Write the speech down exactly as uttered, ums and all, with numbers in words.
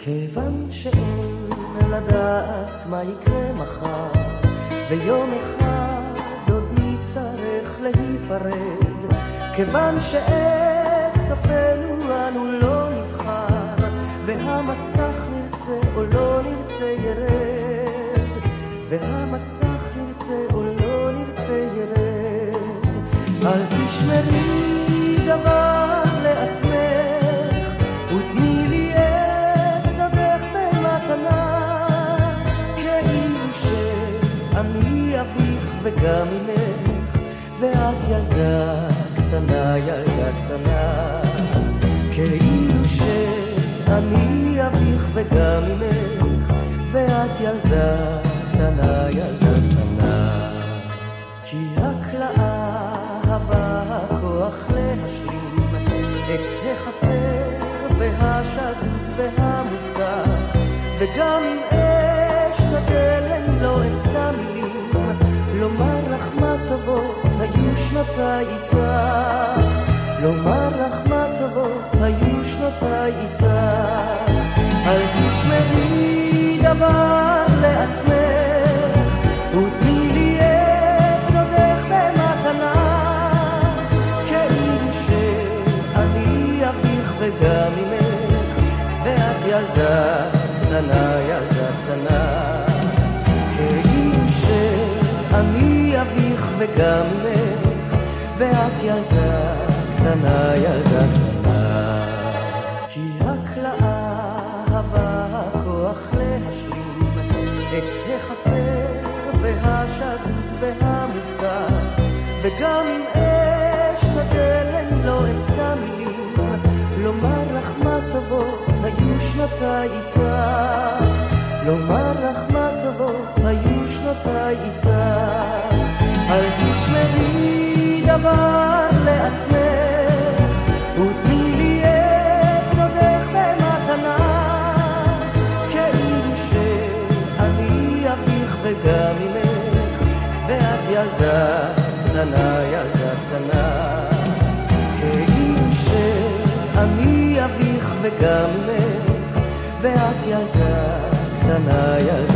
כיוון שאין לדעת מה יקרה מחר, ויום אחד עוד נצטרך להיפרד, כיוון שאת ספנו אנו לא נבחר, והמסך נרצה או לא נרצה ירד, והמסך נרצה או לא נרצה ירד. אל תשמרי דבר לעצמך ותני לי את צדך במתנה, כאילו שאני אביך וגם אמך, ואת ילדה קטנה, ילדה קטנה, כאילו שאני אביך וגם אמך, ואת ילדה קטנה, ילדה קטנה. כי רק לאהבה הכוח להשלים את החסר והשדוד והמובטח, וגם אם אשתדל אין לא אמצא מילים לומר לך מה טובות היו שנותיי איתך, לומר לך מה טובות היו שנותיי איתך. אל תשמרי דבר לעצמך ותני לי את צודך במתנה, כאילו שאני אביך וגם אמך, ואת ילדה קטנה, ילדה קטנה, כאילו שאני אביך וגם אמך, ואת ילדה קטנה, ילדה קטנה. כי רק לאהבה הכוח להשלים את החסר והשדוד והמובטח, וגם אם אשתדל אין לא אמצא מילים לומר לך מה טובות היו שנותיי איתך, לומר לך מה טובות היו שנותיי איתך. אל תשמרי דבר לעצמך ותני לי את צודך במתנה, כאילו שאני אביך וגם אמך, ואת ילדה קטנה, ילדה קטנה, כאילו שאני אביך וגם אמך, ואת ילדה קטנה, ילדה